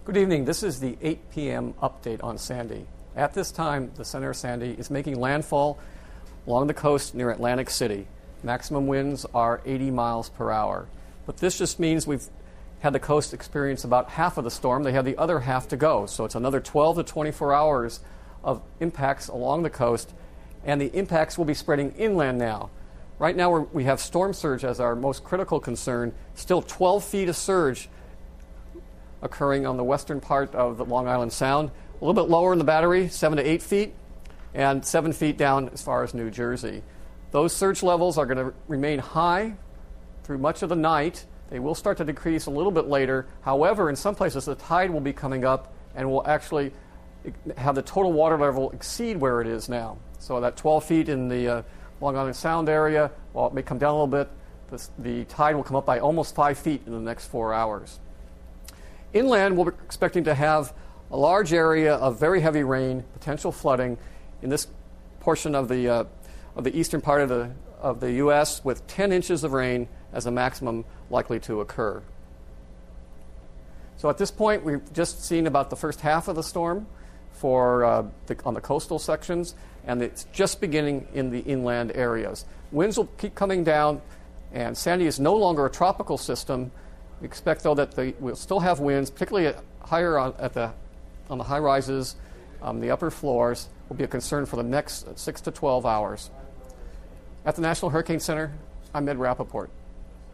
Good evening. This is the 8 p.m. update on Sandy. At this time, the center of Sandy is making landfall along the coast near Atlantic City. Maximum winds are 80 miles per hour. But this just means we've had the coast experience about half of the storm. They have the other half to go. So it's another 12 to 24 hours of impacts along the coast, and the impacts will be spreading inland now. Right now we have storm surge as our most critical concern, still 12 feet of surge occurring on the western part of the Long Island Sound, a little bit lower in the Battery, 7 to 8 feet, and 7 feet down as far as New Jersey. Those surge levels are going to remain high through much of the night. They will start to decrease a little bit later. However, in some places the tide will be coming up and will actually have the total water level exceed where it is now. So that 12 feet in the Long Island Sound area, while it may come down a little bit, the tide will come up by almost 5 feet in the next 4 hours. Inland, we're expecting to have a large area of very heavy rain, potential flooding in this portion of the eastern part of the U.S. with 10 inches of rain as a maximum likely to occur. So at this point, we've just seen about the first half of the storm on the coastal sections, and it's just beginning in the inland areas. Winds will keep coming down, and Sandy is no longer a tropical system. We expect, though, that we'll still have winds, particularly higher on the high rises, the upper floors, will be a concern for the next 6 to 12 hours. At the National Hurricane Center, I'm Ed Rappaport.